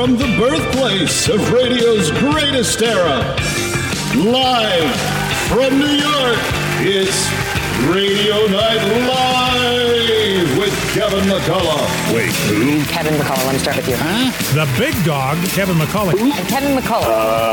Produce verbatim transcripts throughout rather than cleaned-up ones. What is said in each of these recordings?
from the birthplace of radio's greatest era, live from New York, it's Radio Night Live with Kevin McCullough. Wait, who? Kevin McCullough, let me start with you. Huh? The big dog, Kevin McCullough. And Kevin McCullough.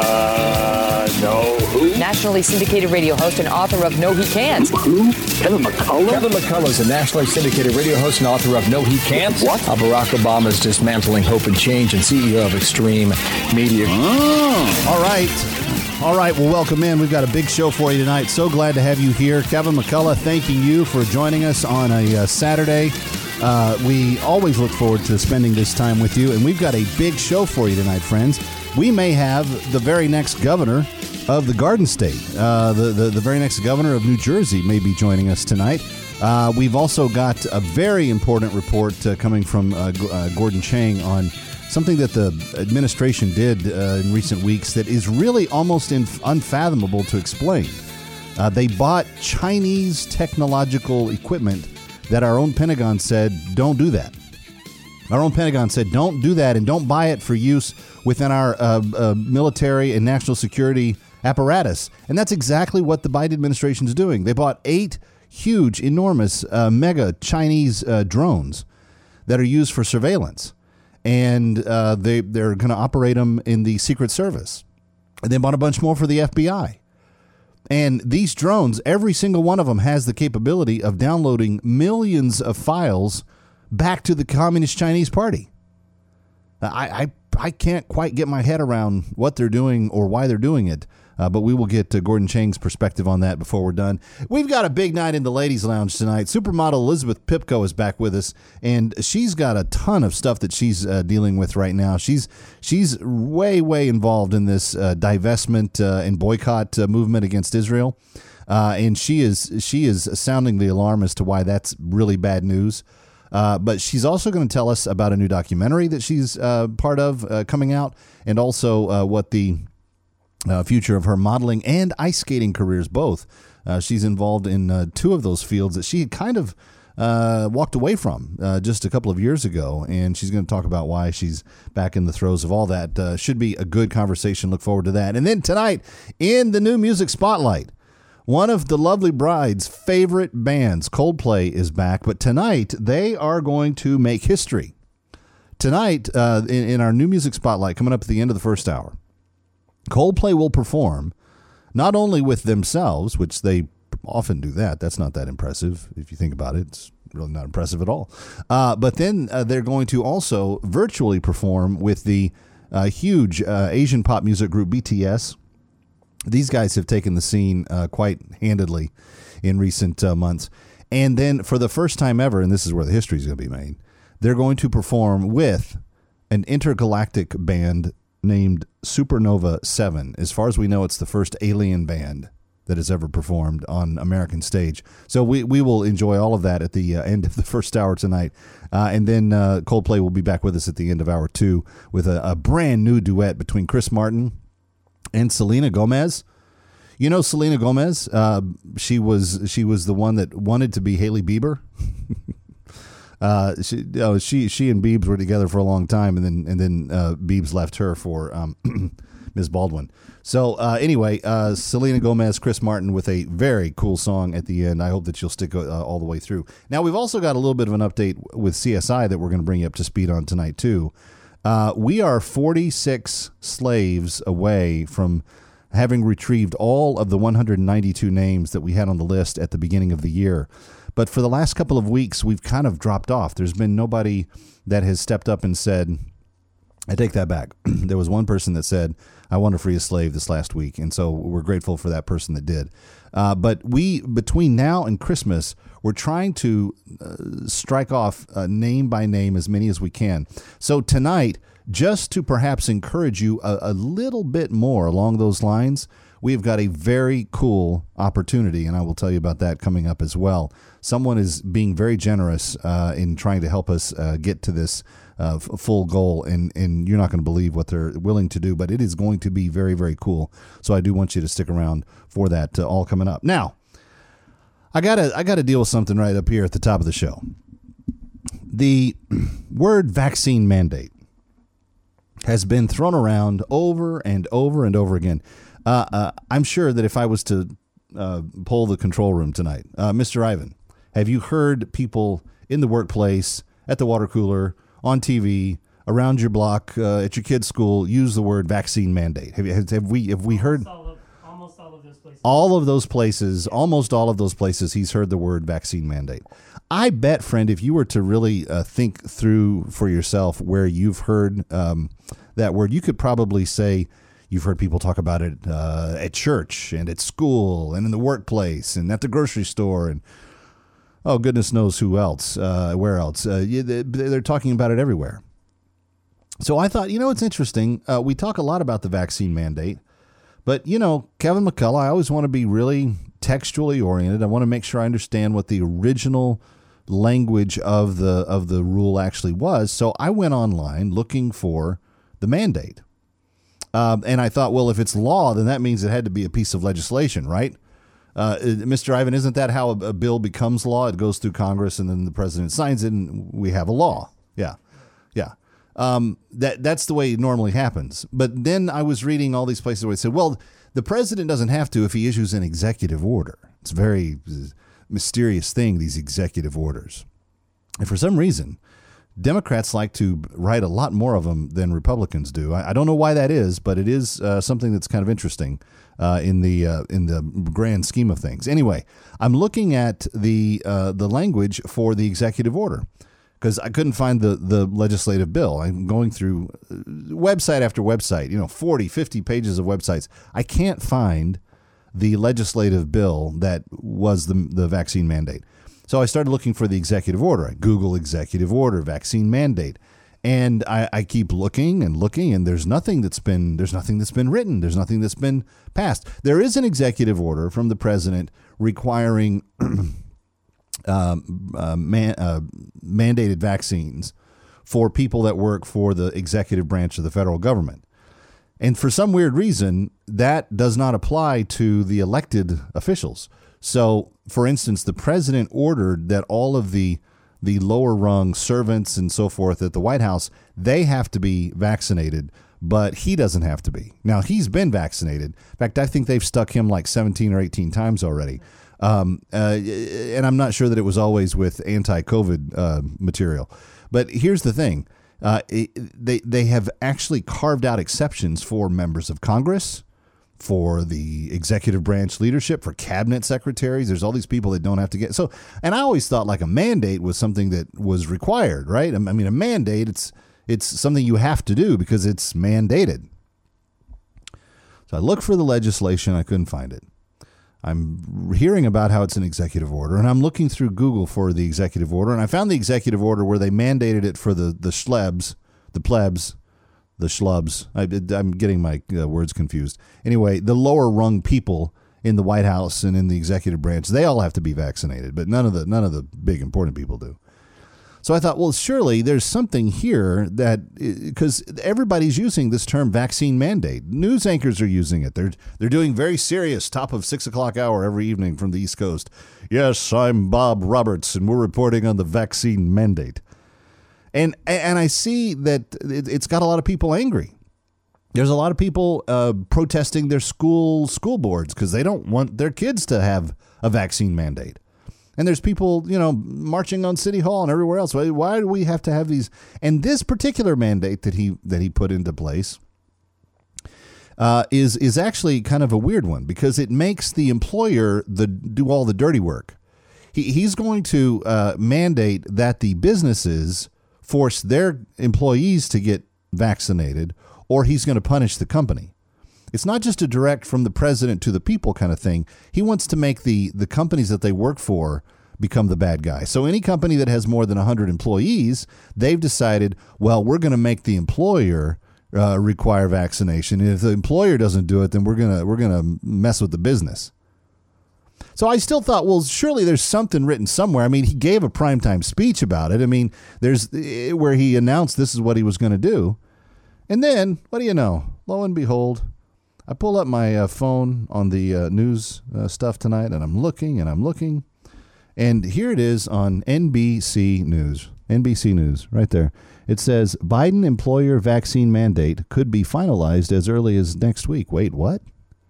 Uh, no, who? Nationally syndicated radio host and author of No He Can't. Who? Kevin McCullough? Kevin McCullough is a nationally syndicated radio host and author of No He Can't. What? Uh, Barack Obama's Dismantling Hope and Change and C E O of Extreme Media. Oh. All right. All right, well, welcome in. We've got a big show for you tonight. So glad to have you here. Kevin McCullough, thanking you for joining us on a uh, Saturday. Uh, we always look forward to spending this time with you, and we've got a big show for you tonight, friends. We may have the very next governor of the Garden State. Uh, the, the, the very next governor of New Jersey may be joining us tonight. Uh, we've also got a very important report uh, coming from uh, G- uh, Gordon Chang on something that the administration did uh, in recent weeks that is really almost inf- unfathomable to explain. Uh, they bought Chinese technological equipment that our own Pentagon said, don't do that. Our own Pentagon said, don't do that and don't buy it for use within our uh, uh, military and national security apparatus. And that's exactly what the Biden administration is doing. They bought eight huge, enormous, uh, mega Chinese uh, drones that are used for surveillance. And uh, they, they're going to operate them in the Secret Service. And they bought a bunch more for the F B I. And these drones, every single one of them has the capability of downloading millions of files back to the Communist Chinese Party. I, I, I can't quite get my head around what they're doing or why they're doing it. Uh, but we will get to Gordon Chang's perspective on that before we're done. We've got a big night in the ladies' lounge tonight. Supermodel Elizabeth Pipko is back with us, and she's got a ton of stuff that she's uh, dealing with right now. She's she's way, way involved in this uh, divestment uh, and boycott uh, movement against Israel, uh, and she is she is sounding the alarm as to why that's really bad news. Uh, but she's also going to tell us about a new documentary that she's uh, part of uh, coming out, and also uh, what the Uh, future of her modeling and ice skating careers, both. Uh, she's involved in uh, two of those fields that she had kind of uh, walked away from uh, just a couple of years ago, and she's going to talk about why she's back in the throes of all that. Uh, should be a good conversation. Look forward to that. And then tonight, in the New Music Spotlight, one of the Lovely Bride's favorite bands, Coldplay, is back, but tonight they are going to make history. Tonight, uh, in, in our New Music Spotlight, coming up at the end of the first hour, Coldplay will perform not only with themselves, which they often do that. That's not that impressive. If you think about it, it's really not impressive at all. Uh, but then uh, they're going to also virtually perform with the uh, huge uh, Asian pop music group B T S. These guys have taken the scene uh, quite handedly in recent uh, months. And then for the first time ever, and this is where the history is going to be made, they're going to perform with an intergalactic band named Supernova seven. As far as we know, it's the first alien band that has ever performed on American stage. So we, we will enjoy all of that at the uh, end of the first hour tonight. Uh, and then uh, Coldplay will be back with us at the end of hour two with a, a brand new duet between Chris Martin and Selena Gomez. You know Selena Gomez? Uh, she was she was the one that wanted to be Hailey Bieber. Uh, she, oh, she, she and Biebs were together for a long time, and then and then uh, Biebs left her for um, Miz Baldwin. So uh, anyway, uh, Selena Gomez, Chris Martin with a very cool song at the end. I hope that you'll stick uh, all the way through. Now we've also got a little bit of an update with C S I that we're going to bring you up to speed on tonight too. Uh, we are forty-six slaves away from having retrieved all of the one hundred ninety-two names that we had on the list at the beginning of the year. But for the last couple of weeks, we've kind of dropped off. There's been nobody that has stepped up and said, I take that back. There was one person that said, I want to free a slave this last week. And so we're grateful for that person that did. Uh, but we, between now and Christmas, we're trying to uh, strike off uh, name by name as many as we can. So tonight, just to perhaps encourage you a, a little bit more along those lines, we've got a very cool opportunity, and I will tell you about that coming up as well. Someone is being very generous uh, in trying to help us uh, get to this uh, f- full goal, and, and you're not going to believe what they're willing to do, but it is going to be very, very cool. So I do want you to stick around for that uh, all coming up. Now, I gotta I gotta deal with something right up here at the top of the show. The word vaccine mandate has been thrown around over and over and over again. Uh, uh, I'm sure that if I was to uh, poll the control room tonight, uh, Mister Ivan, have you heard people in the workplace, at the water cooler, on T V, around your block, uh, at your kid's school, use the word vaccine mandate? Have, you, have, have we have we heard Almost all of, almost all of those places. all of those places, almost all of those places, he's heard the word vaccine mandate. I bet, friend, if you were to really uh, think through for yourself where you've heard um, that word, you could probably say you've heard people talk about it uh, at church and at school and in the workplace and at the grocery store and oh, goodness knows who else, uh, where else. Uh, they're talking about it everywhere. So I thought, you know, it's interesting. Uh, we talk a lot about the vaccine mandate, but, you know, Kevin McCullough, I always want to be really textually oriented. I want to make sure I understand what the original language of the of the rule actually was. So I went online looking for the mandate. Um, and I thought, well, if it's law, then that means it had to be a piece of legislation, right? Uh, Mister Ivan, isn't that how a, a bill becomes law? It goes through Congress and then the president signs it and we have a law. Yeah. Yeah. Um, that that's the way it normally happens. But then I was reading all these places where it said, well, the president doesn't have to if he issues an executive order. It's a very mysterious thing, these executive orders. And for some reason, Democrats like to write a lot more of them than Republicans do. I, I don't know why that is, but it is uh, something that's kind of interesting uh, in the uh, in the grand scheme of things. Anyway, I'm looking at the uh, the language for the executive order because I couldn't find the, the legislative bill. I'm going through website after website, you know, forty, fifty pages of websites. I can't find the legislative bill that was the the vaccine mandate. So I started looking for the executive order. I Google executive order, vaccine mandate. And I, I keep looking and looking, and there's nothing that's been there's nothing that's been written. There's nothing that's been passed. There is an executive order from the president requiring um, uh, man, uh, mandated vaccines for people that work for the executive branch of the federal government. And for some weird reason, that does not apply to the elected officials. So, for instance, the president ordered that all of the the lower rung servants and so forth at the White House, they have to be vaccinated, but he doesn't have to be. Now, he's been vaccinated. In fact, I think they've stuck him like seventeen or eighteen times already. Um, uh, and I'm not sure that it was always with anti-COVID uh, material. But here's the thing. Uh, it, they, they have actually carved out exceptions for members of Congress, for the executive branch leadership, for cabinet secretaries. There's all these people that don't have to get. So, and I always thought like a mandate was something that was required, right? I mean, a mandate, it's it's something you have to do because it's mandated. So I looked for the legislation. I couldn't find it. I'm hearing about how it's an executive order, and I'm looking through Google for the executive order, and I found the executive order where they mandated it for the, the schlebs, the plebs, the schlubs. I, I'm getting my uh, words confused. Anyway, the lower rung people in the White House and in the executive branch, they all have to be vaccinated, but none of the none of the big important people do. So I thought, well, surely there's something here that, because everybody's using this term vaccine mandate. News anchors are using it. They're they're doing very serious top of six o'clock hour every evening from the East Coast. Yes, I'm Bob Roberts, and we're reporting on the vaccine mandate. And and I see that it's got a lot of people angry. There's a lot of people uh, protesting their school school boards because they don't want their kids to have a vaccine mandate. And there's people, you know, marching on City Hall and everywhere else. Why, why do we have to have these? And this particular mandate that he that he put into place uh, is is actually kind of a weird one because it makes the employer the do all the dirty work. He he's going to uh, mandate that the businesses force their employees to get vaccinated, or he's going to punish the company. It's not just a direct from the president to the people kind of thing. He wants to make the, the companies that they work for become the bad guy. So any company that has more than one hundred employees, they've decided, well, we're going to make the employer uh, require vaccination. And if the employer doesn't do it, then we're going to we're going to mess with the business. So I still thought, well, surely there's something written somewhere. I mean, he gave a primetime speech about it. I mean, there's where he announced this is what he was going to do. And then, what do you know? Lo and behold, I pull up my uh, phone on the uh, news uh, stuff tonight, and I'm looking and I'm looking. And here it is on N B C News. N B C News, right there. It says, Biden employer vaccine mandate could be finalized as early as next week. Wait, what?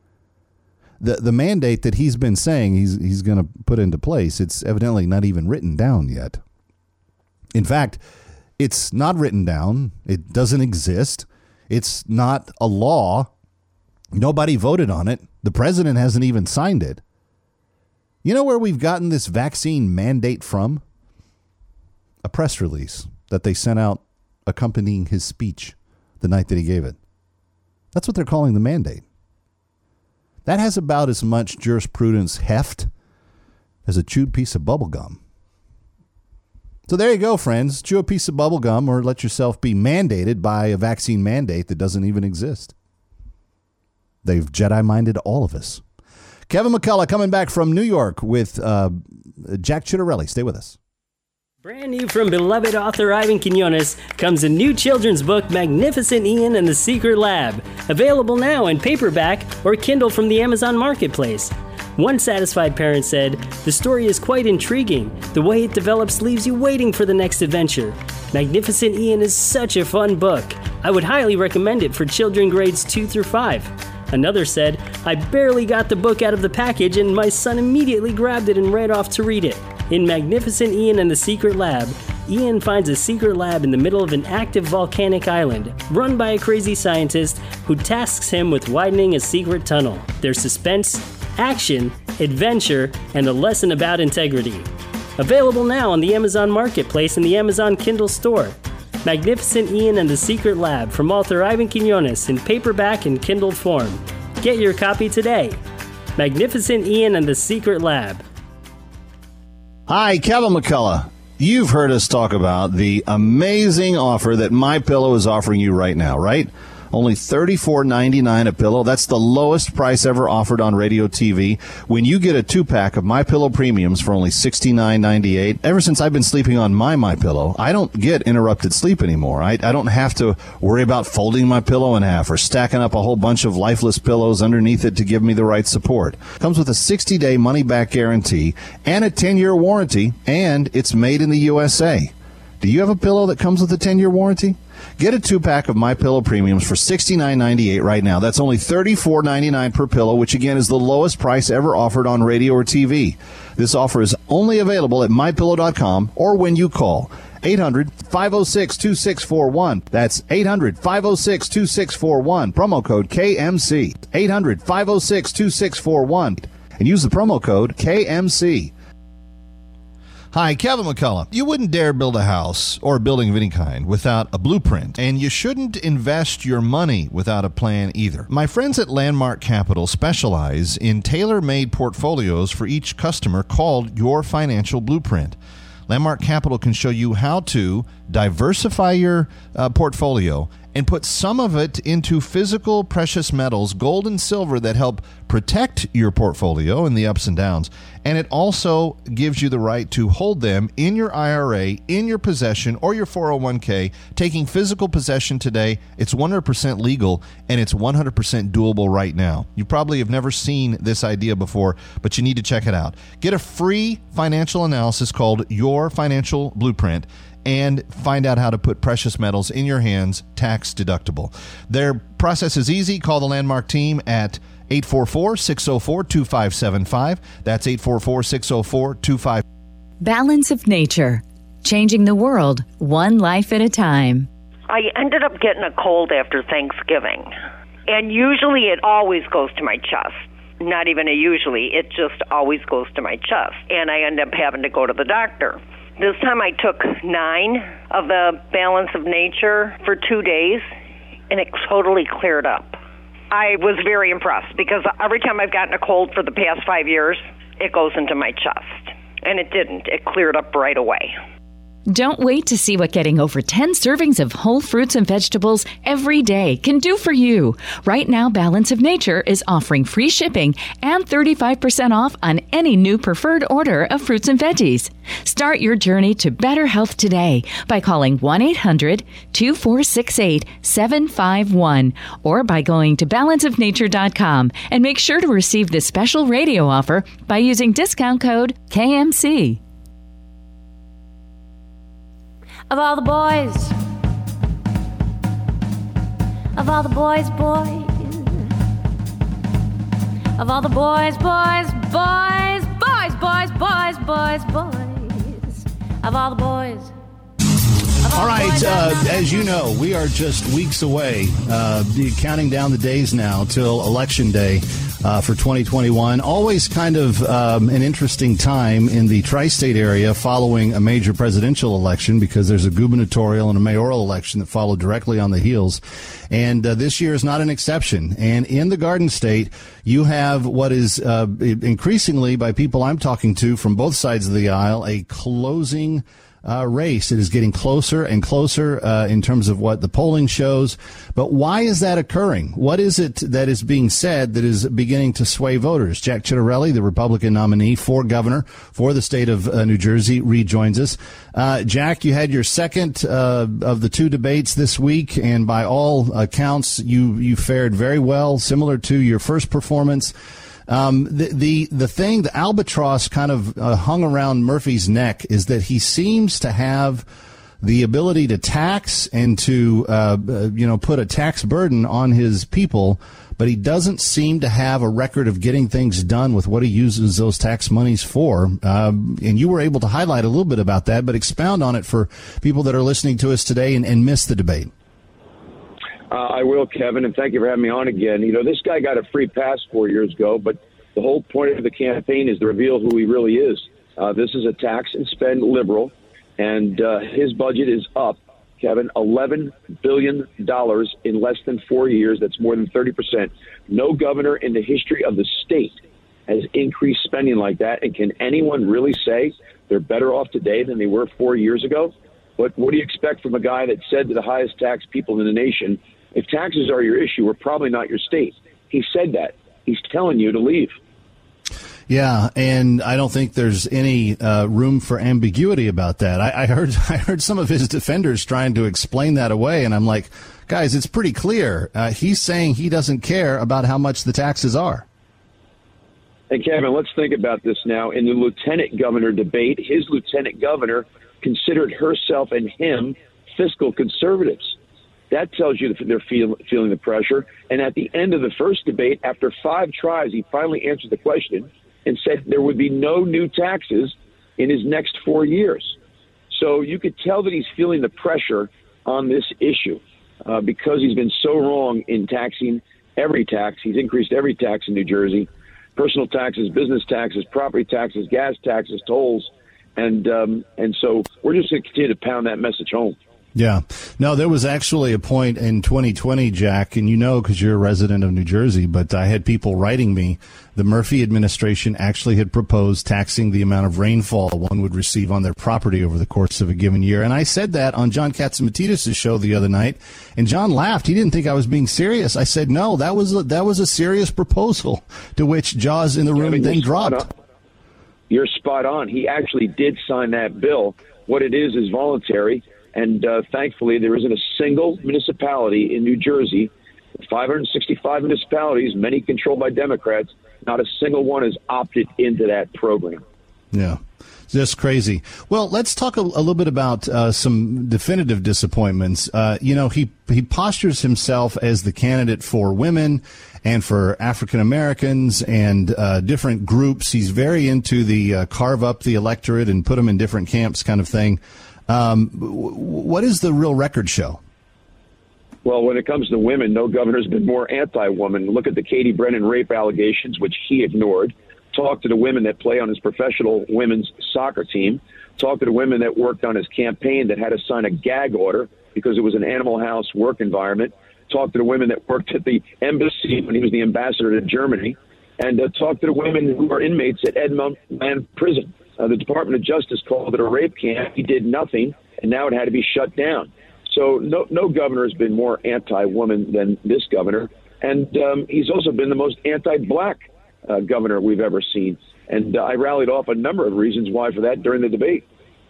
The the mandate that he's been saying he's he's going to put into place, it's evidently not even written down yet. In fact, it's not written down. It doesn't exist. It's not a law. Nobody voted on it. The president hasn't even signed it. You know where we've gotten this vaccine mandate from? A press release that they sent out accompanying his speech the night that he gave it. That's what they're calling the mandate. That has about as much jurisprudence heft as a chewed piece of bubble gum. So there you go, friends. Chew a piece of bubble gum or let yourself be mandated by a vaccine mandate that doesn't even exist. They've Jedi-minded all of us. Kevin McCullough coming back from New York with uh, Jack Chittarelli. Stay with us. Brand new from beloved author Ivan Quinones comes a new children's book, Magnificent Ian and the Secret Lab, available now in paperback or Kindle from the Amazon Marketplace. One satisfied parent said, "The story is quite intriguing. The way it develops leaves you waiting for the next adventure. Magnificent Ian is such a fun book. I would highly recommend it for children grades two through five. Another said, "I barely got the book out of the package and my son immediately grabbed it and ran off to read it." In Magnificent Ian and the Secret Lab, Ian finds a secret lab in the middle of an active volcanic island, run by a crazy scientist who tasks him with widening a secret tunnel. There's suspense, action, adventure, and a lesson about integrity. Available now on the Amazon Marketplace and the Amazon Kindle store. Magnificent Ian and the Secret Lab from author Ivan Quinones in paperback and Kindle form. Get your copy today. Magnificent Ian and the Secret Lab. Hi, Kevin McCullough. You've heard us talk about the amazing offer that MyPillow is offering you right now, right? Only thirty-four ninety-nine a pillow. That's the lowest price ever offered on radio T V. When you get a two-pack of MyPillow Premiums for only sixty-nine ninety-eight, ever since I've been sleeping on my MyPillow, I don't get interrupted sleep anymore. I, I don't have to worry about folding my pillow in half or stacking up a whole bunch of lifeless pillows underneath it to give me the right support. Comes with a sixty-day money-back guarantee and a ten-year warranty, and it's made in the U S A. Do you have a pillow that comes with a ten-year warranty? Get a two-pack of MyPillow Premiums for sixty-nine ninety-eight right now. That's only thirty-four ninety-nine per pillow, which again is the lowest price ever offered on radio or T V. This offer is only available at my pillow dot com or when you call eight hundred, five oh six, two six four one. That's eight hundred, five oh six, two six four one. Promo code K M C. eight hundred, five oh six, two six four one. And use the promo code K M C. Hi, Kevin McCullough. You wouldn't dare build a house or a building of any kind without a blueprint, and you shouldn't invest your money without a plan either. My friends at Landmark Capital specialize in tailor-made portfolios for each customer called Your Financial Blueprint. Landmark Capital can show you how to diversify your uh, portfolio and put some of it into physical precious metals, gold and silver, that help protect your portfolio in the ups and downs. And it also gives you the right to hold them in your I R A, in your possession, or your four oh one k. Taking physical possession today, it's one hundred percent legal, and it's one hundred percent doable right now. You probably have never seen this idea before, but you need to check it out. Get a free financial analysis called Your Financial Blueprint, and find out how to put precious metals in your hands tax deductible. Their process is easy. Call the Landmark team at eight four four, six oh four, two five seven five. That's eight four four, six oh four, two five seven five. Balance of Nature. Changing the world, one life at a time. I ended up getting a cold after Thanksgiving. And usually it always goes to my chest. Not even a usually. It just always goes to my chest. And I end up having to go to the doctor. This time I took nine of the Balance of Nature for two days, and it totally cleared up. I was very impressed because every time I've gotten a cold for the past five years, it goes into my chest. And it didn't. It cleared up right away. Don't wait to see what getting over ten servings of whole fruits and vegetables every day can do for you. Right now, Balance of Nature is offering free shipping and thirty-five percent off on any new preferred order of fruits and veggies. Start your journey to better health today by calling one eight hundred, two four six eight, seven five one or by going to balance of nature dot com, and make sure to receive this special radio offer by using discount code K M C. Of all the boys, of all the boys, boys, of all the boys, boys, boys, boys, boys, boys, boys, boys, of all the boys. All right, uh, as you know, we are just weeks away, uh, counting down the days now till Election Day uh, for twenty twenty-one. Always kind of um, an interesting time in the tri-state area following a major presidential election because there's a gubernatorial and a mayoral election that follow directly on the heels. And uh, this year is not an exception. And in the Garden State, you have what is uh, increasingly, by people I'm talking to from both sides of the aisle, a closing Uh, race. It is getting closer and closer uh, in terms of what the polling shows. But why is that occurring? What is it that is being said that is beginning to sway voters? Jack Ciattarelli, the Republican nominee for governor for the state of uh, New Jersey, rejoins us. Uh, Jack, you had your second uh, of the two debates this week, and by all accounts, you, you fared very well, similar to your first performance. Um, the, the, the thing, the albatross kind of uh, hung around Murphy's neck is that he seems to have the ability to tax and to, uh, you know, put a tax burden on his people, but he doesn't seem to have a record of getting things done with what he uses those tax monies for. Um, and you were able to highlight a little bit about that, but expound on it for people that are listening to us today and, and missed the debate. Uh, I will, Kevin, and thank you for having me on again. You know, this guy got a free pass four years ago, but the whole point of the campaign is to reveal who he really is. Uh, this is a tax and spend liberal, and uh, his budget is up, Kevin, eleven billion dollars in less than four years. That's more than thirty percent. No governor in the history of the state has increased spending like that, and can anyone really say they're better off today than they were four years ago? But what do you expect from a guy that said to the highest taxed people in the nation, if taxes are your issue, we're probably not your state? He said that. He's telling you to leave. Yeah, and I don't think there's any uh, room for ambiguity about that. I, I heard I heard some of his defenders trying to explain that away, and I'm like, guys, it's pretty clear. Uh, he's saying he doesn't care about how much the taxes are. And Kevin, let's think about this now. In the lieutenant governor debate, his lieutenant governor considered herself and him fiscal conservatives. That tells you that they're feel, feeling the pressure. And at the end of the first debate, after five tries, he finally answered the question and said there would be no new taxes in his next four years. So you could tell that he's feeling the pressure on this issue uh, because he's been so wrong in taxing every tax. He's increased every tax in New Jersey: personal taxes, business taxes, property taxes, gas taxes, tolls. And um, and so we're just going to continue to pound that message home. Yeah. No, there was actually a point in twenty twenty, Jack, and you know because you're a resident of New Jersey, but I had people writing me. The Murphy administration actually had proposed taxing the amount of rainfall one would receive on their property over the course of a given year. And I said that on John Katzimatidis' show the other night, and John laughed. He didn't think I was being serious. I said, no, that was a, that was a serious proposal, to which Jaws in the room yeah, then dropped. You're spot on. He actually did sign that bill. What it is is voluntary. And uh, thankfully, there isn't a single municipality in New Jersey, five hundred sixty-five municipalities, many controlled by Democrats, not a single one has opted into that program. Yeah, just crazy. Well, let's talk a, a little bit about uh, some definitive disappointments. Uh, you know, he, he postures himself as the candidate for women and for African Americans and uh, different groups. He's very into the uh, carve up the electorate and put them in different camps kind of thing. Um, what is the real record show? Well, when it comes to women, no governor's been more anti-woman. Look at the Katie Brennan rape allegations, which he ignored. Talk to the women that play on his professional women's soccer team. Talk to the women that worked on his campaign that had to sign a gag order because it was an Animal House work environment. Talk to the women that worked at the embassy when he was the ambassador to Germany. And uh, talk to the women who are inmates at Edmond Land Prison. Uh, the Department of Justice called it a rape camp. He did nothing, and now it had to be shut down. So no, no governor has been more anti-woman than this governor. And um, he's also been the most anti-black uh, governor we've ever seen. And uh, I rallied off a number of reasons why for that during the debate.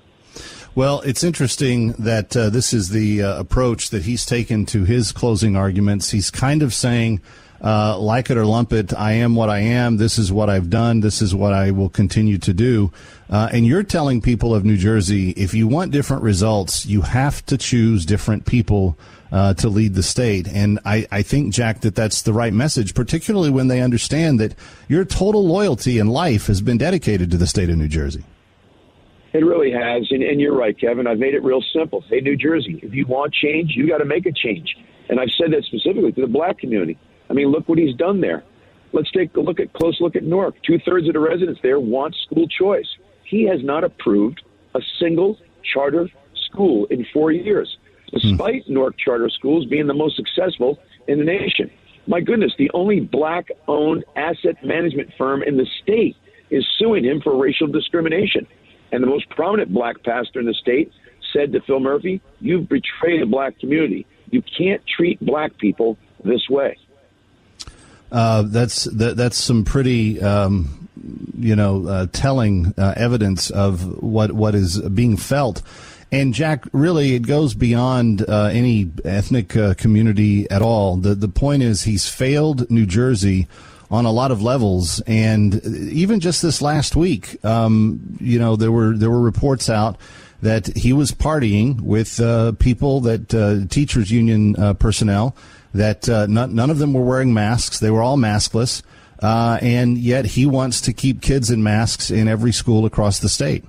Well, it's interesting that uh, this is the uh, approach that he's taken to his closing arguments. He's kind of saying, uh, like it or lump it, I am what I am. This is what I've done. This is what I will continue to do. Uh, and you're telling people of New Jersey, if you want different results, you have to choose different people uh, to lead the state. And I, I think, Jack, that that's the right message, particularly when they understand that your total loyalty in life has been dedicated to the state of New Jersey. It really has. And, and you're right, Kevin. I've made it real simple. Hey, New Jersey, if you want change, you got to make a change. And I've said that specifically to the black community. I mean, look what he's done there. Let's take a look at close look at Newark. Two-thirds of the residents there want school choice. He has not approved a single charter school in four years, despite mm. Newark charter schools being the most successful in the nation. My goodness, the only black-owned asset management firm in the state is suing him for racial discrimination. And the most prominent black pastor in the state said to Phil Murphy, "You've betrayed the black community. You can't treat black people this way." Uh, that's that, that's some pretty, um, you know, uh, telling uh, evidence of what what is being felt. And Jack, really, it goes beyond uh, any ethnic uh, community at all. The the point is, he's failed New Jersey on a lot of levels, and even just this last week, um, you know, there were there were reports out that he was partying with uh, people that uh, teachers union uh, personnel. That uh, none, none of them were wearing masks. They were all maskless. Uh, and yet he wants to keep kids in masks in every school across the state.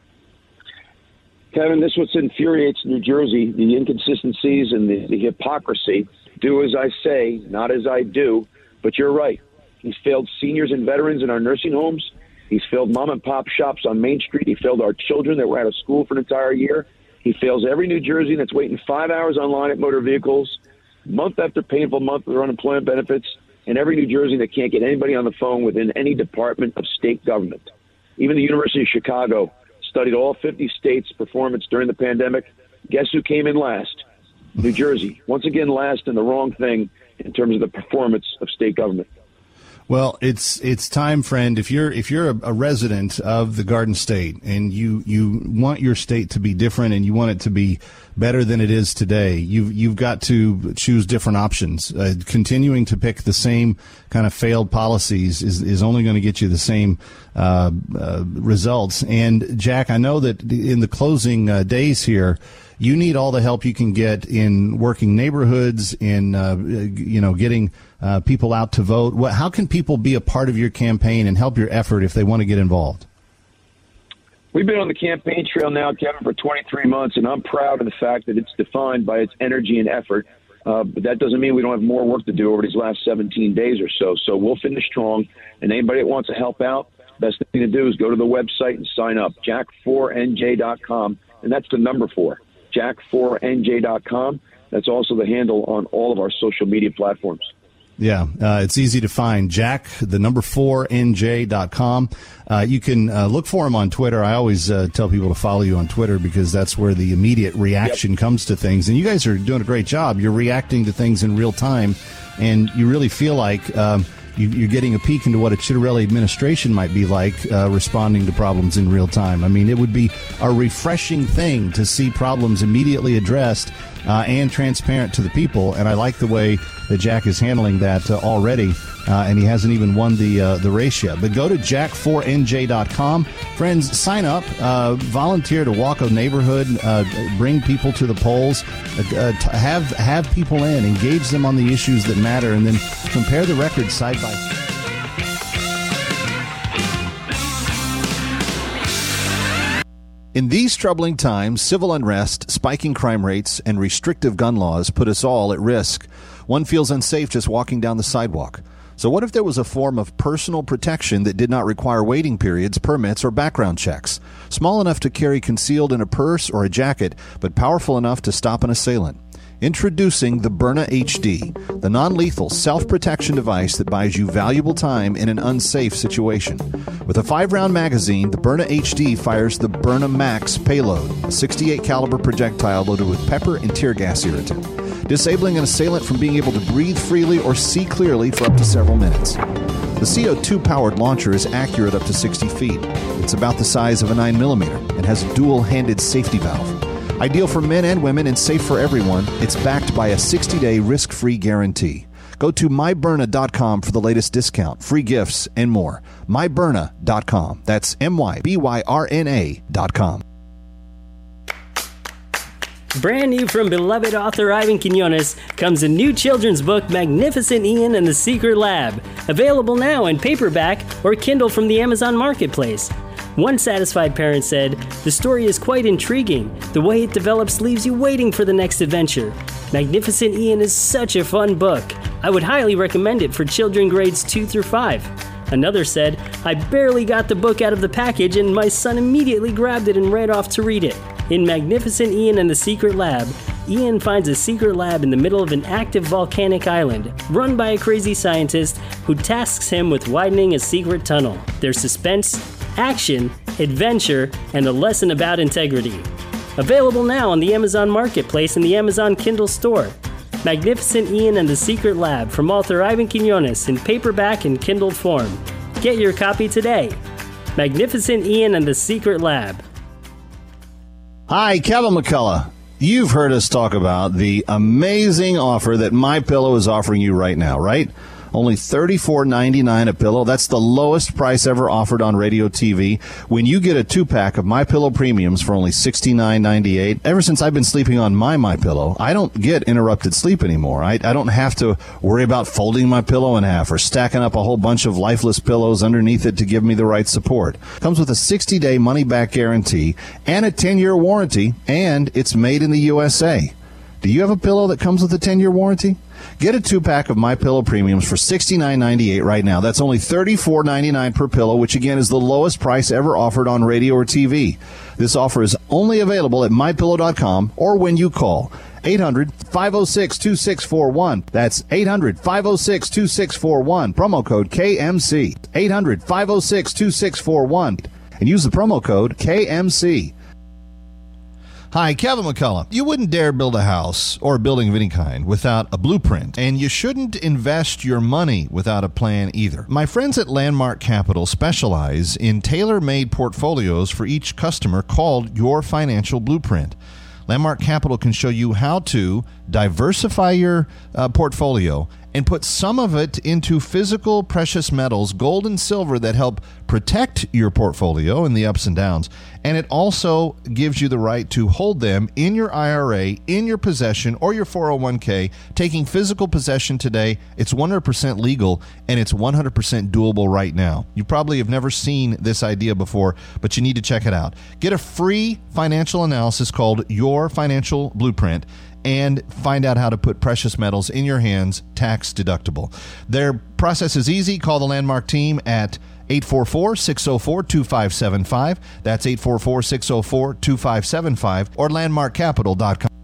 Kevin, this is what infuriates New Jersey, the inconsistencies and the, the hypocrisy. Do as I say, not as I do. But you're right. He's failed seniors and veterans in our nursing homes. He's failed mom and pop shops on Main Street. He failed our children that were out of school for an entire year. He fails every New Jersey that's waiting five hours online at motor vehicles, month after painful month with their unemployment benefits, and every New Jersey that can't get anybody on the phone within any department of state government. Even the University of Chicago studied all fifty states' performance during the pandemic. Guess who came in last? New Jersey. Once again, last in the wrong thing in terms of the performance of state government. Well, it's it's time, friend. If you're if you're a, a resident of the Garden State and you you want your state to be different and you want it to be better than it is today, you've you've got to choose different options. Uh, continuing to pick the same kind of failed policies is is only going to get you the same uh, uh, results. And Jack, I know that in the closing uh, days here, you need all the help you can get in working neighborhoods, in uh, you know getting uh, people out to vote. What, how can people be a part of your campaign and help your effort if they want to get involved? We've been on the campaign trail now, Kevin, for twenty-three months, and I'm proud of the fact that it's defined by its energy and effort. Uh, but that doesn't mean we don't have more work to do over these last seventeen days or so. So we'll finish strong, and anybody that wants to help out, best thing to do is go to the website and sign up, jack four N J dot com, and that's the number four. jack four N J dot com. That's also the handle on all of our social media platforms. Yeah, uh, it's easy to find. Jack, the number four N J dot com. Uh, you can uh, look for him on Twitter. I always uh, tell people to follow you on Twitter because that's where the immediate reaction yep. comes to things. And you guys are doing a great job. You're reacting to things in real time, and you really feel like um, you, you're getting a peek into what a Chitterelli administration might be like uh, responding to problems in real time. I mean, it would be a refreshing thing to see problems immediately addressed uh, and transparent to the people. And I like the way that Jack is handling that uh, already, uh, and he hasn't even won the uh, the race yet. But go to jack four N J dot com. Friends, sign up, uh, volunteer to walk a neighborhood, uh, bring people to the polls, uh, uh, have, have people in, engage them on the issues that matter, and then compare the records side by side. In these troubling times, civil unrest, spiking crime rates, and restrictive gun laws put us all at risk. One feels unsafe just walking down the sidewalk. So what if there was a form of personal protection that did not require waiting periods, permits, or background checks? Small enough to carry concealed in a purse or a jacket, but powerful enough to stop an assailant. Introducing the Byrna H D, the non-lethal self-protection device that buys you valuable time in an unsafe situation. With a five-round magazine, the Byrna H D fires the Byrna Max payload, a sixty-eight caliber projectile loaded with pepper and tear gas irritant, disabling an assailant from being able to breathe freely or see clearly for up to several minutes. The C O two powered launcher is accurate up to sixty feet. It's about the size of a nine millimeter and has a dual-handed safety valve. Ideal for men and women and safe for everyone, it's backed by a sixty-day risk-free guarantee. Go to my burna dot com for the latest discount, free gifts, and more. my burna dot com. That's M Y B Y R N A dot com. Brand new from beloved author Ivan Quinones comes a new children's book, Magnificent Ian and the Secret Lab, available now in paperback or Kindle from the Amazon Marketplace. One satisfied parent said, "The story is quite intriguing. The way it develops leaves you waiting for the next adventure. Magnificent Ian is such a fun book. I would highly recommend it for children grades two through five. Another said, "I barely got the book out of the package and my son immediately grabbed it and ran off to read it." In Magnificent Ian and the Secret Lab, Ian finds a secret lab in the middle of an active volcanic island, run by a crazy scientist who tasks him with widening a secret tunnel. There's suspense, action, adventure, and a lesson about integrity. Available now on the Amazon Marketplace and the Amazon Kindle store. Magnificent Ian and the Secret Lab from author Ivan Quinones in paperback and Kindle form. Get your copy today. Magnificent Ian and the Secret Lab. Hi, Kevin McCullough. You've heard us talk about the amazing offer that MyPillow is offering you right now, right? Only thirty-four ninety-nine a pillow. That's the lowest price ever offered on radio T V. When you get a two-pack of MyPillow Premiums for only sixty-nine ninety-eight, ever since I've been sleeping on my MyPillow, I don't get interrupted sleep anymore. I, I don't have to worry about folding my pillow in half or stacking up a whole bunch of lifeless pillows underneath it to give me the right support. Comes with a sixty-day money-back guarantee and a ten-year warranty, and it's made in the U S A. Do you have a pillow that comes with a ten-year warranty? Get a two-pack of MyPillow Premiums for sixty-nine ninety-eight right now. That's only thirty-four ninety-nine per pillow, which again is the lowest price ever offered on radio or T V. This offer is only available at my pillow dot com or when you call eight hundred, five oh six, two six four one. That's eight hundred, five oh six, two six four one. Promo code K M C. eight hundred, five oh six, two six four one. And use the promo code K M C. Hi, Kevin McCullough. You wouldn't dare build a house or a building of any kind without a blueprint, and you shouldn't invest your money without a plan either. My friends at Landmark Capital specialize in tailor-made portfolios for each customer called Your Financial Blueprint. Landmark Capital can show you how to diversify your uh, portfolio and put some of it into physical precious metals, gold and silver, that help protect your portfolio in the ups and downs. And it also gives you the right to hold them in your I R A, in your possession, or your four oh one k. Taking physical possession today, it's one hundred percent legal, and it's one hundred percent doable right now. You probably have never seen this idea before, but you need to check it out. Get a free financial analysis called Your Financial Blueprint, and find out how to put precious metals in your hands tax deductible. Their process is easy. Call the Landmark team at eight four four, six oh four, two five seven five. That's eight four four, six oh four, two five seven five or landmark capital dot com.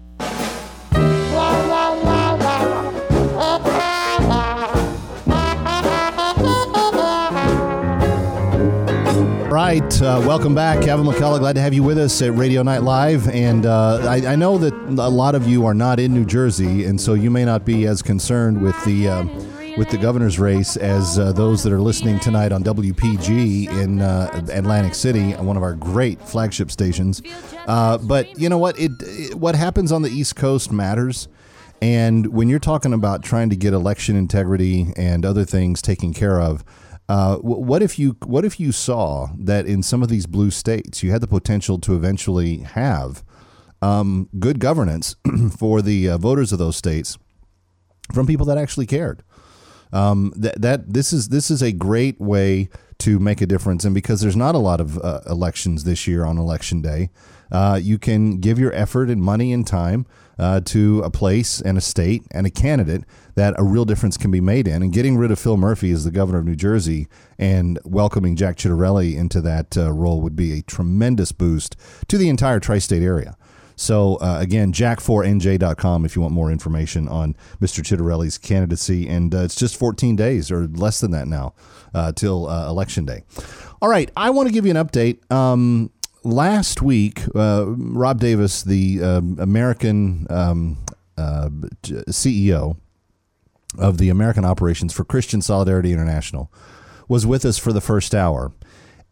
Right. Uh, welcome back. Kevin McCullough, glad to have you with us at Radio Night Live. And uh, I, I know that a lot of you are not in New Jersey, and so you may not be as concerned with the uh, with the governor's race as uh, those that are listening tonight on W P G in uh, Atlantic City, one of our great flagship stations. Uh, but you know what? It, it what happens on the East Coast matters. And when you're talking about trying to get election integrity and other things taken care of, Uh, what if you what if you saw that in some of these blue states you had the potential to eventually have um, good governance for the uh, voters of those states from people that actually cared? Um, that that this is this is a great way to make a difference, and because there's not a lot of uh, elections this year on election day, uh, you can give your effort and money and time uh, to a place and a state and a candidate that a real difference can be made in. And getting rid of Phil Murphy as the governor of New Jersey and welcoming Jack Ciattarelli into that uh, role would be a tremendous boost to the entire tri-state area. So, uh, again, jack four n j dot com if you want more information on Mister Ciattarelli's candidacy. And uh, it's just fourteen days or less than that now uh, till uh, Election Day. All right, I want to give you an update. Um, last week, uh, Rob Davis, the uh, American um, uh, C E O of the American Operations for Christian Solidarity International, was with us for the first hour.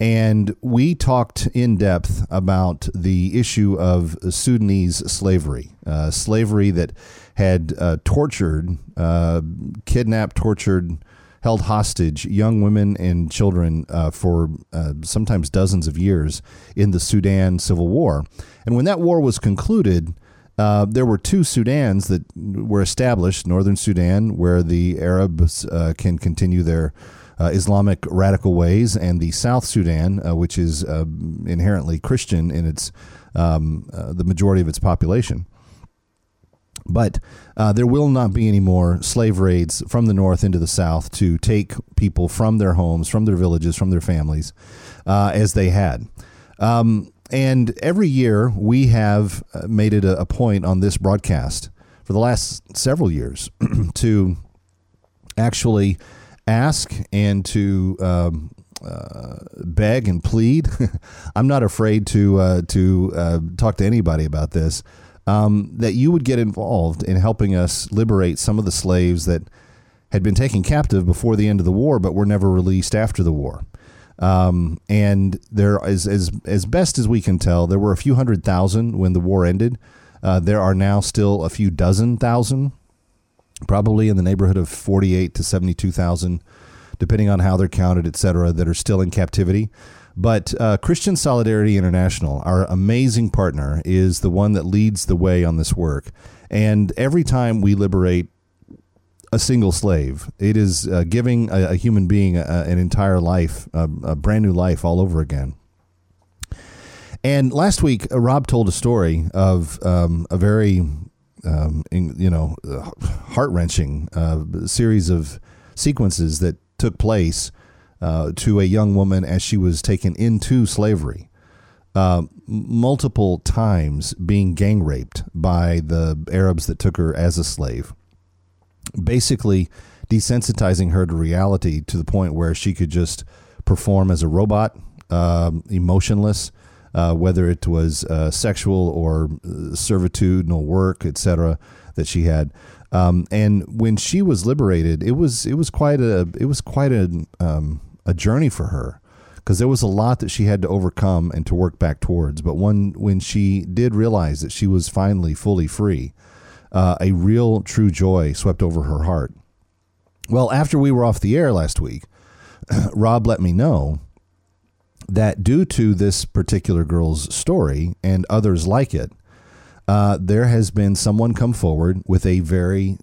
And we talked in depth about the issue of Sudanese slavery, uh, slavery that had uh, tortured, uh, kidnapped, tortured, held hostage young women and children uh, for uh, sometimes dozens of years in the Sudan Civil War. And when that war was concluded, uh, there were two Sudans that were established, Northern Sudan, where the Arabs uh, can continue their uh, Islamic radical ways, and the South Sudan, uh, which is uh, inherently Christian in its um, uh, the majority of its population. But uh, there will not be any more slave raids from the north into the south to take people from their homes, from their villages, from their families, uh, as they had. Um, and every year we have made it a, a point on this broadcast for the last several years to actually ask and to um, uh, beg and plead. I'm not afraid to uh, to uh, talk to anybody about this. Um, that you would get involved in helping us liberate some of the slaves that had been taken captive before the end of the war, but were never released after the war. Um, and there is, as as best as we can tell, there were a few hundred thousand when the war ended. Uh, there are now still a few dozen thousand, probably in the neighborhood of forty-eight to seventy-two thousand, depending on how they're counted, et cetera, that are still in captivity. But uh, Christian Solidarity International, our amazing partner, is the one that leads the way on this work. And every time we liberate a single slave, it is uh, giving a, a human being a, an entire life, a, a brand new life all over again. And last week, uh, Rob told a story of um, a very, um, in, you know, uh, heart-wrenching uh, series of sequences that took place Uh, to a young woman as she was taken into slavery, uh, multiple times being gang raped by the Arabs that took her as a slave, basically desensitizing her to reality to the point where she could just perform as a robot, uh, emotionless, uh, whether it was uh, sexual or servitudinal work, et cetera, that she had. Um, and when she was liberated, it was it was quite a it was quite a um, a journey for her, because there was a lot that she had to overcome and to work back towards. But when when she did realize that she was finally fully free, uh, a real true joy swept over her heart. Well, after we were off the air last week, Rob let me know that due to this particular girl's story and others like it, uh, there has been someone come forward with a very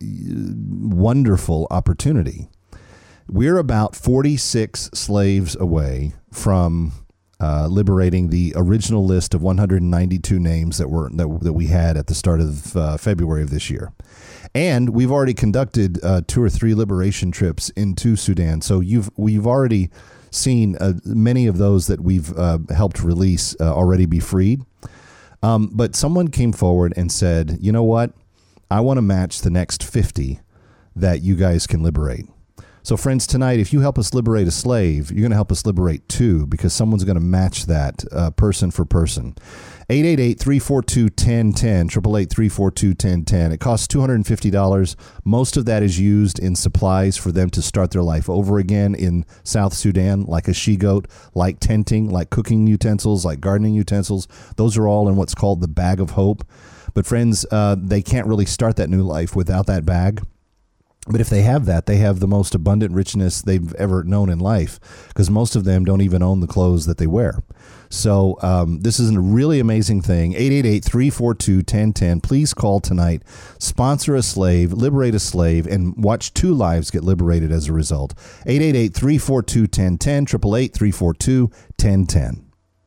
wonderful opportunity. We're about forty-six slaves away from uh, liberating the original list of one hundred ninety-two names that were that, that we had at the start of uh, February of this year. And we've already conducted uh, two or three liberation trips into Sudan. So you've we've already seen uh, many of those that we've uh, helped release uh, already be freed. Um, but someone came forward and said, you know what? I want to match the next fifty that you guys can liberate. So, friends, tonight, if you help us liberate a slave, you're going to help us liberate two, because someone's going to match that uh, person for person. eight eight eight, three four two, one zero one zero, eight eight eight, three four two, one zero one zero. It costs two hundred fifty dollars. Most of that is used in supplies for them to start their life over again in South Sudan, like a she-goat, like tenting, like cooking utensils, like gardening utensils. Those are all in what's called the bag of hope. But, friends, uh, they can't really start that new life without that bag. But if they have that, they have the most abundant richness they've ever known in life, because most of them don't even own the clothes that they wear. So um, this is a really amazing thing. eight eight eight, three four two, one zero one zero. Please call tonight. Sponsor a slave, liberate a slave, and watch two lives get liberated as a result. eight eight eight, three four two, one zero one zero. eight eight eight, three four two, one zero one zero.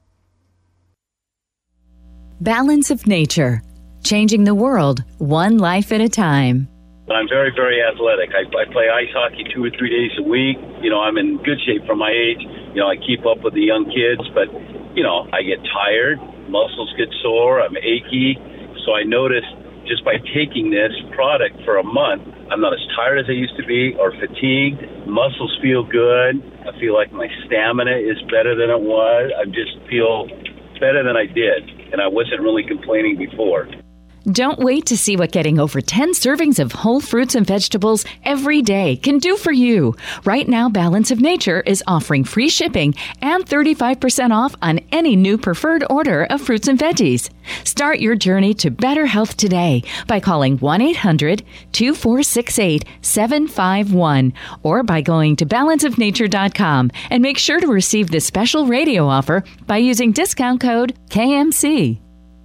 Balance of Nature. Changing the world, one life at a time. I'm very, very athletic. I, I play ice hockey two or three days a week. You know, I'm in good shape for my age. You know, I keep up with the young kids, but, you know, I get tired. Muscles get sore. I'm achy. So I noticed just by taking this product for a month, I'm not as tired as I used to be or fatigued. Muscles feel good. I feel like my stamina is better than it was. I just feel better than I did, and I wasn't really complaining before. Don't wait to see what getting over ten servings of whole fruits and vegetables every day can do for you. Right now, Balance of Nature is offering free shipping and thirty-five percent off on any new preferred order of fruits and veggies. Start your journey to better health today by calling one eight hundred two four six eight seven five one or by going to balance of nature dot com and make sure to receive this special radio offer by using discount code K M C.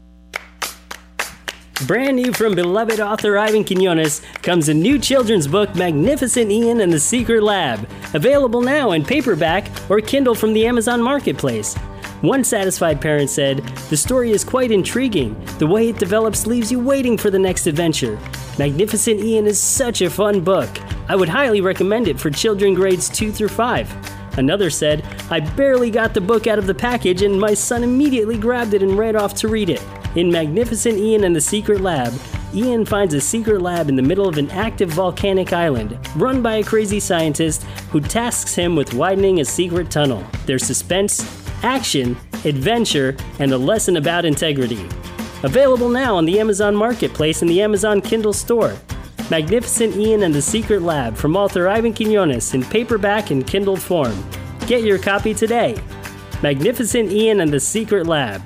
Brand new from beloved author Ivan Quinones comes a new children's book, Magnificent Ian and the Secret Lab, available now in paperback or Kindle from the Amazon Marketplace. One satisfied parent said, "The story is quite intriguing. The way it develops leaves you waiting for the next adventure. Magnificent Ian is such a fun book. I would highly recommend it for children grades two through five. Another said, "I barely got the book out of the package and my son immediately grabbed it and ran off to read it." In Magnificent Ian and the Secret Lab, Ian finds a secret lab in the middle of an active volcanic island, run by a crazy scientist who tasks him with widening a secret tunnel. There's suspense, action, adventure, and a lesson about integrity. Available now on the Amazon Marketplace and the Amazon Kindle store. Magnificent Ian and the Secret Lab from author Ivan Quinones in paperback and Kindle form. Get your copy today. Magnificent Ian and the Secret Lab.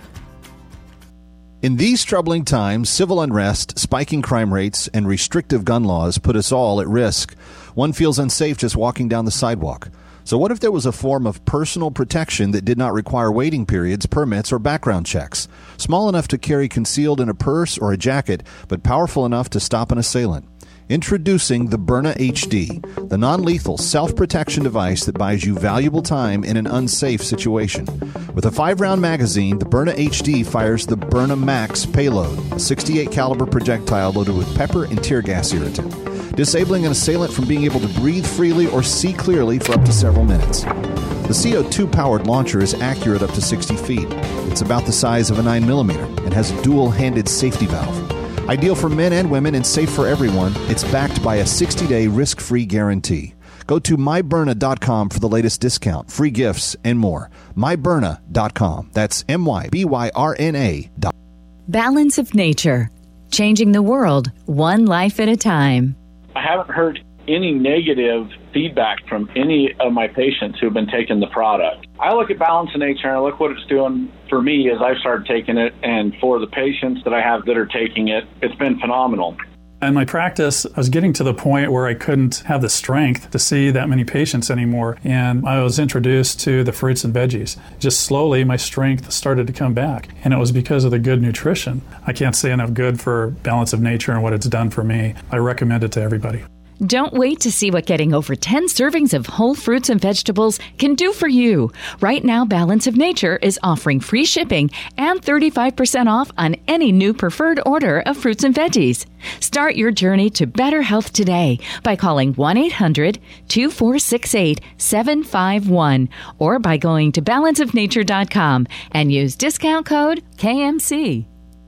In these troubling times, civil unrest, spiking crime rates, and restrictive gun laws put us all at risk. One feels unsafe just walking down the sidewalk. So what if there was a form of personal protection that did not require waiting periods, permits, or background checks? Small enough to carry concealed in a purse or a jacket, but powerful enough to stop an assailant. Introducing the Byrna H D, the non-lethal self-protection device that buys you valuable time in an unsafe situation. With a five-round magazine, the Byrna H D fires the Byrna Max payload, a sixty-eight caliber projectile loaded with pepper and tear gas irritant, disabling an assailant from being able to breathe freely or see clearly for up to several minutes. The C O two-powered launcher is accurate up to sixty feet. It's about the size of a nine millimeter and has a dual-handed safety valve. Ideal for men and women and safe for everyone, it's backed by a sixty-day risk-free guarantee. Go to my byrna dot com for the latest discount, free gifts, and more. my byrna dot com. That's M Y B Y R N A. Balance of Nature. Changing the world, one life at a time. I haven't heard any negative feedback from any of my patients who've been taking the product. I look at Balance of Nature and I look what it's doing for me as I've started taking it, and for the patients that I have that are taking it, it's been phenomenal. In my practice, I was getting to the point where I couldn't have the strength to see that many patients anymore, and I was introduced to the fruits and veggies. Just slowly, my strength started to come back, and it was because of the good nutrition. I can't say enough good for Balance of Nature and what it's done for me. I recommend it to everybody. Don't wait to see what getting over ten servings of whole fruits and vegetables can do for you. Right now, Balance of Nature is offering free shipping and thirty-five percent off on any new preferred order of fruits and veggies. Start your journey to better health today by calling one eight hundred two four six eight seven five one or by going to balance of nature dot com and use discount code K M C.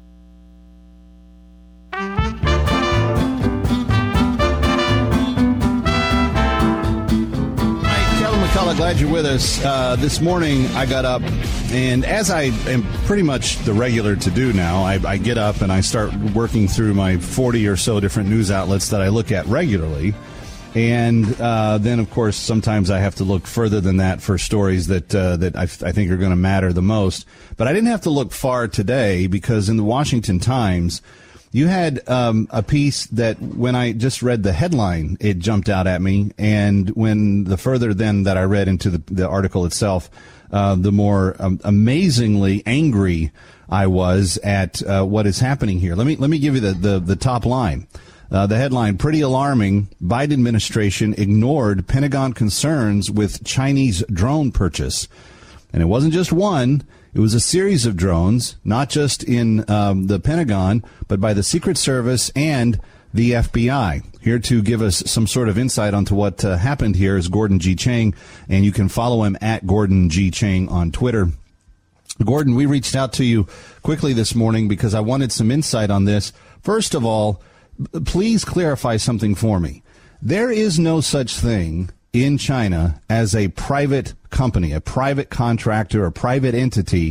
Glad you're with us. Uh, this morning, I got up, and as I am pretty much the regular to do now, I, I get up and I start working through my forty or so different news outlets that I look at regularly. And uh, then, of course, sometimes I have to look further than that for stories that uh, that I, I think are going to matter the most. But I didn't have to look far today, because in the Washington Times, you had um, a piece that when I just read the headline, it jumped out at me. And when the further then that I read into the, the article itself, uh, the more um, amazingly angry I was at uh, what is happening here. Let me let me give you the, the, the top line. Uh, the headline, pretty alarming, Biden administration ignored Pentagon concerns with Chinese drone purchase. And it wasn't just one. It was a series of drones, not just in um, the Pentagon, but by the Secret Service and the F B I. Here to give us some sort of insight onto what uh, happened here is Gordon G. Chang, and you can follow him at Gordon G. Chang on Twitter. Gordon, we reached out to you quickly this morning because I wanted some insight on this. First of all, please clarify something for me. There is no such thing in China as a private company, a private contractor, a private entity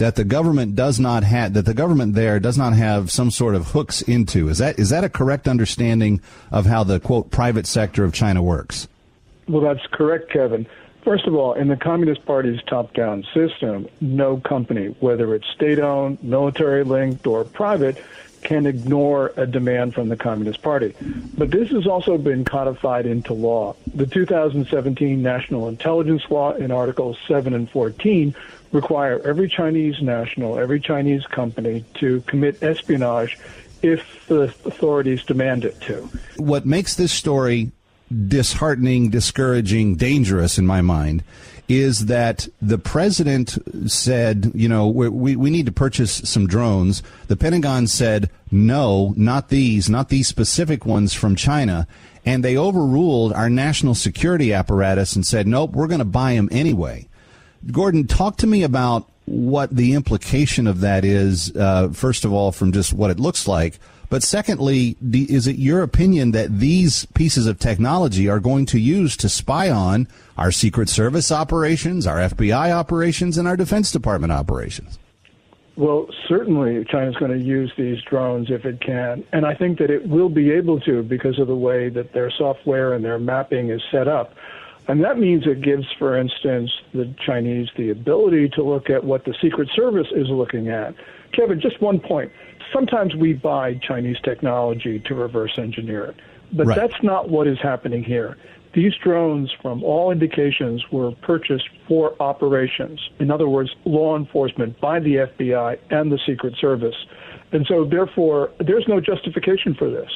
that the government does not have, that the government there does not have some sort of hooks into. Is that is that a correct understanding of how the, quote, private sector of China works? Well, that's correct, Kevin. First of all, in the Communist Party's top-down system, no company, whether it's state-owned, military-linked, or private, can ignore a demand from the Communist Party. But this has also been codified into law. The two thousand seventeen National Intelligence Law in Articles seven and fourteen require every Chinese national, every Chinese company to commit espionage if the authorities demand it to. What makes this story disheartening, discouraging, dangerous in my mind is that the president said, you know, we, we need to purchase some drones. The Pentagon said, no, not these, not these specific ones from China. And they overruled our national security apparatus and said, nope, we're going to buy them anyway. Gordon, talk to me about what the implication of that is, uh, first of all, from just what it looks like. But secondly, is it your opinion that these pieces of technology are going to use to spy on our Secret Service operations, our F B I operations, and our Defense Department operations? Well, certainly China's going to use these drones if it can. And I think that it will be able to because of the way that their software and their mapping is set up. And that means it gives, for instance, the Chinese the ability to look at what the Secret Service is looking at. Kevin, just one point. Sometimes we buy Chinese technology to reverse engineer it, but right. That's not what is happening here. These drones, from all indications, were purchased for operations. In other words, law enforcement by the F B I and the Secret Service. And so, therefore, there's no justification for this.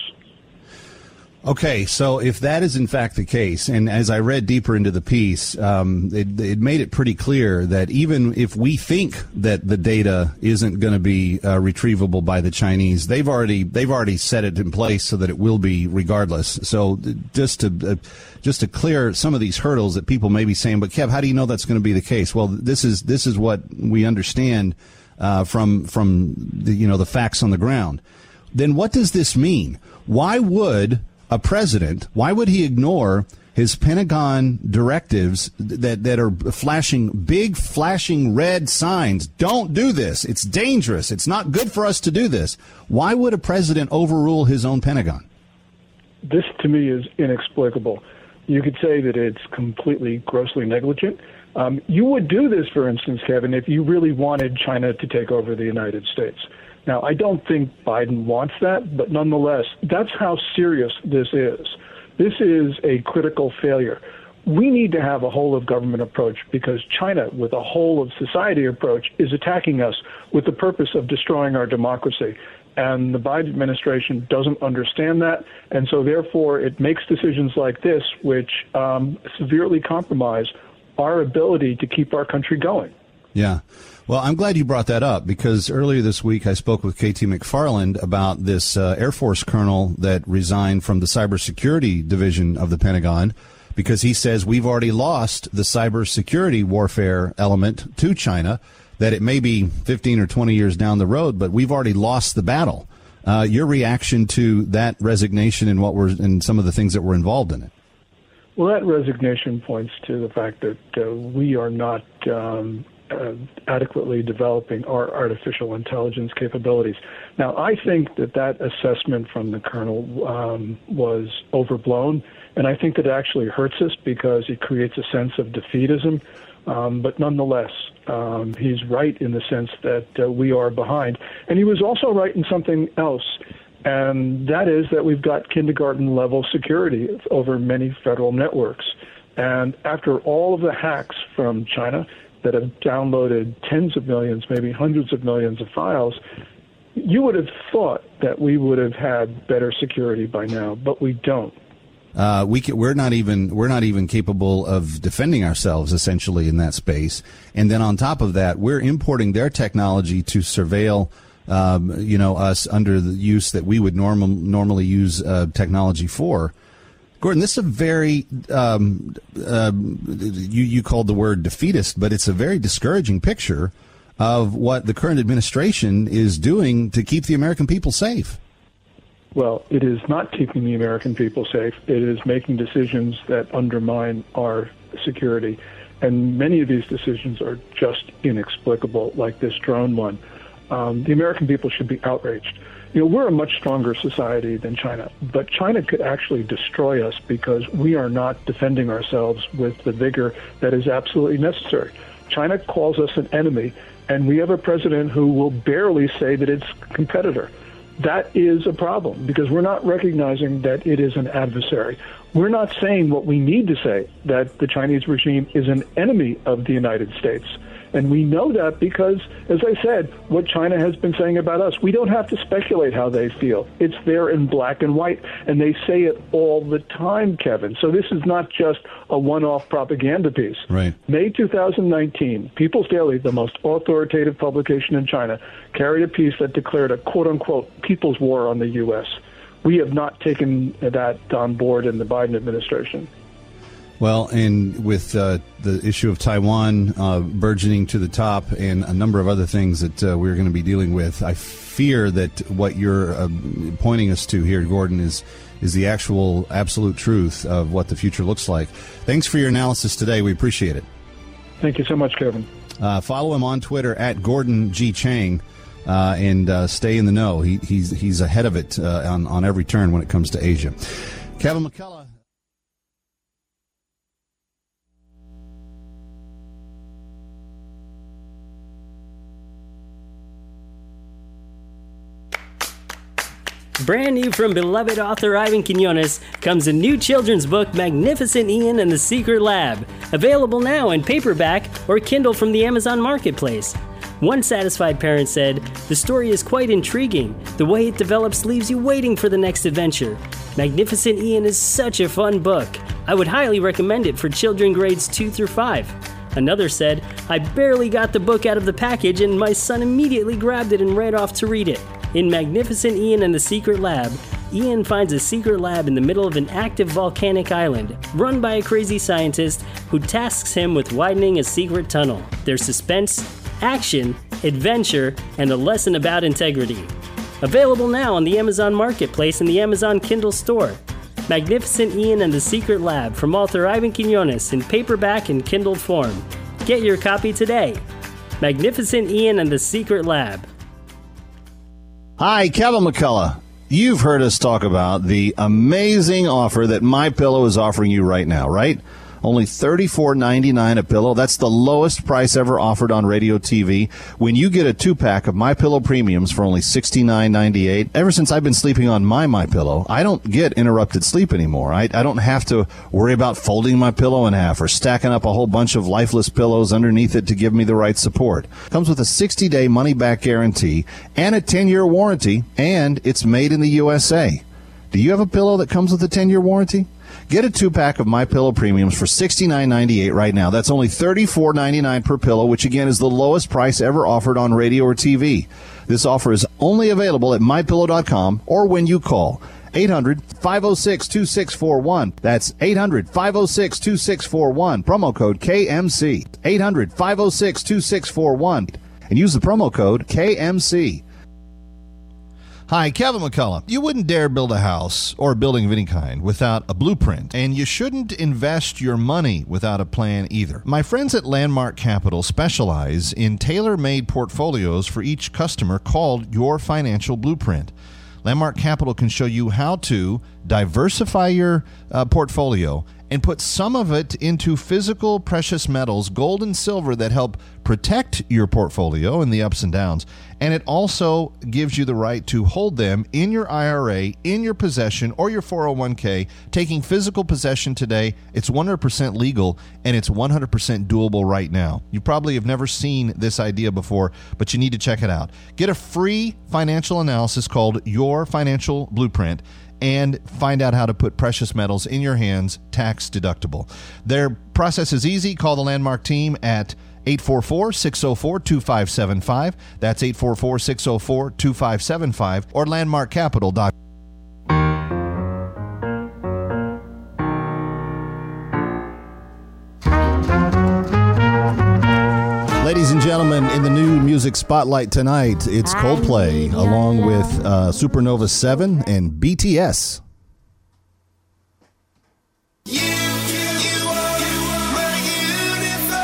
Okay, so if that is in fact the case, and as I read deeper into the piece, um, it, it made it pretty clear that even if we think that the data isn't going to be uh, retrievable by the Chinese, they've already they've already set it in place so that it will be regardless. So just to uh, just to clear some of these hurdles that people may be saying, but Kev, how do you know that's going to be the case? Well, this is this is what we understand uh, from from the, you know the facts on the ground. Then what does this mean? Why would a president, why would he ignore his Pentagon directives that, that are flashing big, flashing red signs? Don't do this. It's dangerous. It's not good for us to do this. Why would a president overrule his own Pentagon? This, to me, is inexplicable. You could say that it's completely grossly negligent. Um, you would do this, for instance, Kevin, if you really wanted China to take over the United States. Now, I don't think Biden wants that, but nonetheless, that's how serious this is. This is a critical failure. We need to have a whole-of-government approach because China, with a whole-of-society approach, is attacking us with the purpose of destroying our democracy. And the Biden administration doesn't understand that, and so therefore it makes decisions like this, which um, severely compromise our ability to keep our country going. Yeah. Well, I'm glad you brought that up because earlier this week I spoke with K T McFarland about this uh, Air Force colonel that resigned from the cybersecurity division of the Pentagon because he says we've already lost the cybersecurity warfare element to China, that it may be fifteen or twenty years down the road, but we've already lost the battle. Uh, your reaction to that resignation and what were and some of the things that were involved in it? Well, that resignation points to the fact that uh, we are not um, uh, adequately developing our artificial intelligence capabilities. Now, I think that that assessment from the colonel um, was overblown, and I think that it actually hurts us because it creates a sense of defeatism. Um, but nonetheless, um, he's right in the sense that uh, we are behind. And he was also right in something else, and that is that we've got kindergarten-level security over many federal networks. And after all of the hacks from China that have downloaded tens of millions, maybe hundreds of millions of files, you would have thought that we would have had better security by now, but we don't. Uh, we can, we're not even we're not even capable of defending ourselves essentially in that space. And then on top of that, we're importing their technology to surveil, um, you know, us under the use that we would normal normally use uh, technology for. Gordon, this is a very um, uh, you you called the word defeatist, but it's a very discouraging picture of what the current administration is doing to keep the American people safe. Well, it is not keeping the American people safe. It is making decisions that undermine our security. And many of these decisions are just inexplicable, like this drone one. Um, the American people should be outraged. You know, we're a much stronger society than China, but China could actually destroy us because we are not defending ourselves with the vigor that is absolutely necessary. China calls us an enemy, and we have a president who will barely say that it's a competitor. That is a problem because we're not recognizing that it is an adversary. We're not saying what we need to say, that the Chinese regime is an enemy of the United States. And we know that because, as I said, what China has been saying about us, we don't have to speculate how they feel. It's there in black and white, and they say it all the time, Kevin. So this is not just a one-off propaganda piece. Right. May two thousand nineteen, People's Daily, the most authoritative publication in China, carried a piece that declared a quote-unquote people's war on the U S. We have not taken that on board in the Biden administration. Well, and with uh, the issue of Taiwan uh, burgeoning to the top and a number of other things that uh, we're going to be dealing with, I fear that what you're uh, pointing us to here, Gordon, is is the actual absolute truth of what the future looks like. Thanks for your analysis today. We appreciate it. Thank you so much, Kevin. Uh, follow him on Twitter at Gordon G. Chang uh, and uh, stay in the know. He, he's he's ahead of it uh, on, on every turn when it comes to Asia. Kevin McCullough. Brand new from beloved author Ivan Quinones comes a new children's book, Magnificent Ian and the Secret Lab, available now in paperback or Kindle from the Amazon Marketplace. One satisfied parent said, "The story is quite intriguing. The way it develops leaves you waiting for the next adventure. Magnificent Ian is such a fun book. I would highly recommend it for children grades two through five. Another said, "I barely got the book out of the package and my son immediately grabbed it and ran off to read it." In Magnificent Ian and the Secret Lab, Ian finds a secret lab in the middle of an active volcanic island, run by a crazy scientist who tasks him with widening a secret tunnel. There's suspense, action, adventure, and a lesson about integrity. Available now on the Amazon Marketplace and the Amazon Kindle store. Magnificent Ian and the Secret Lab from author Ivan Quinones in paperback and Kindle form. Get your copy today. Magnificent Ian and the Secret Lab. Hi, Kevin McCullough. You've heard us talk about the amazing offer that MyPillow is offering you right now, right? Only thirty-four ninety-nine a pillow. That's the lowest price ever offered on radio T V. When you get a two-pack of MyPillow Premiums for only sixty-nine ninety-eight, ever since I've been sleeping on my MyPillow, I don't get interrupted sleep anymore. I, I don't have to worry about folding my pillow in half or stacking up a whole bunch of lifeless pillows underneath it to give me the right support. Comes with a sixty-day money-back guarantee and a ten-year warranty, and it's made in the U S A. Do you have a pillow that comes with a ten-year warranty? Get a two-pack of MyPillow Premiums for sixty-nine ninety-eight right now. That's only thirty-four ninety-nine per pillow, which again is the lowest price ever offered on radio or T V. This offer is only available at my pillow dot com or when you call eight hundred, five oh six, two six four one. That's eight hundred, five oh six, two six four one. Promo code K M C. eight hundred, five oh six, two six four one. And use the promo code K M C. Hi, Kevin McCullough. You wouldn't dare build a house or a building of any kind without a blueprint, and you shouldn't invest your money without a plan either. My friends at Landmark Capital specialize in tailor-made portfolios for each customer called Your Financial Blueprint. Landmark Capital can show you how to diversify your uh, portfolio and put some of it into physical precious metals, gold and silver, that help protect your portfolio in the ups and downs. And it also gives you the right to hold them in your I R A, in your possession, or your four oh one k. Taking physical possession today, it's one hundred percent legal, and it's one hundred percent doable right now. You probably have never seen this idea before, but you need to check it out. Get a free financial analysis called Your Financial Blueprint, and find out how to put precious metals in your hands tax deductible. Their process is easy. Call the Landmark team at eight four four, six oh four, two five seven five. That's eight four four, six oh four, two five seven five or landmark capital dot com. Ladies and gentlemen, in the new music spotlight tonight, it's Coldplay along with uh, Supernova seven and B T S. You, you, you are, you are my universe.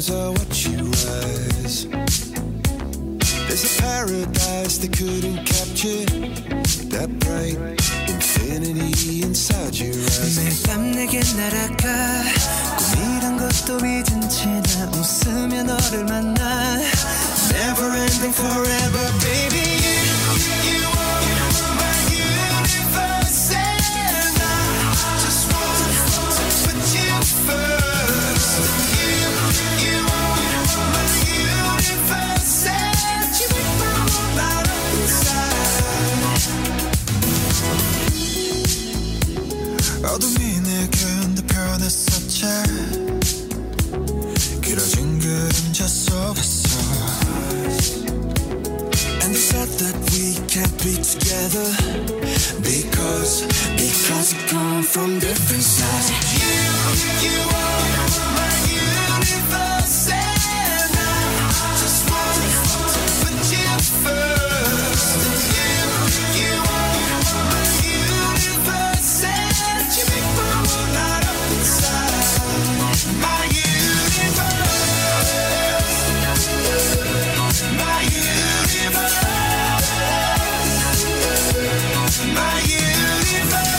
matter what you rise. There's a paradise they couldn't capture. That bright infinity inside your eyes. 매일 밤 내게 날아가 꿈이란 것도 잊은 채 나 웃으며 너를 만나. Never ending forever, baby. You, you are my universe, and I just want to put you first. You, you are my universe, and you make my world light up inside. 어둠이 내게 온다 변했었지. 길어진 그림자 속에서. And they said that we can't be together Because, because we come from different sides. You, you are my universe, and I just want to put you first. You, you are my universe, and you make my world light up inside. My universe, my universe. My universe.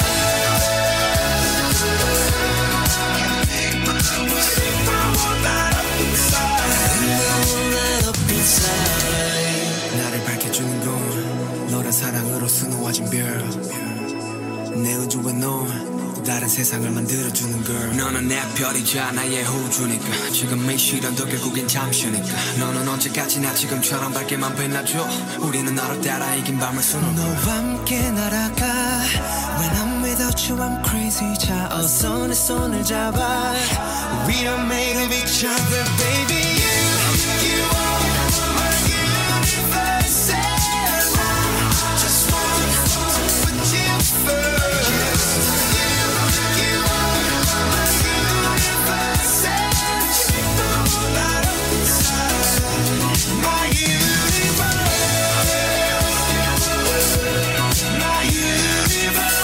나를 밝혀주는 건 너란 사랑으로 수놓아진 별. 내 우주에 넌 또 다른 세상을 만들어주는 걸. 너는 내 별이자 나의 호주니까 지금 이 시련도 결국엔 잠시니까. 너는 언제까지나 지금처럼 밝게만 빛나줘. 우리는 너를 따라 이긴 밤을 수놓아. 너와 함께 날아가. When I'm without you I'm crazy. 자 어서 내 손을 잡아. We are made of each other, baby. You, you are my universe, and I just want to put you first. You, you are my universe, and you make the world light up inside. My universe, my universe.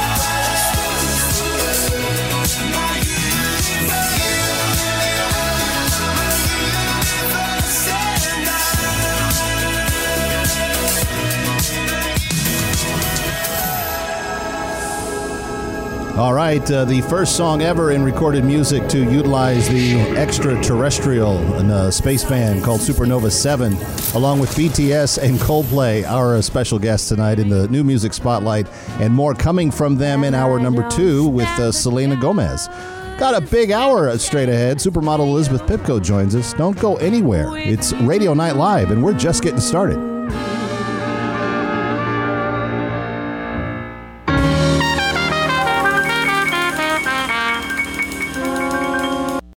All right, uh, the first song ever in recorded music to utilize the extraterrestrial uh, space band called Supernova seven, along with B T S and Coldplay, our uh, special guests tonight in the New Music Spotlight, and more coming from them in hour number two with uh, Selena Gomez. Got a big hour straight ahead. Supermodel Elizabeth Pipko joins us. Don't go anywhere. It's Radio Night Live, and we're just getting started.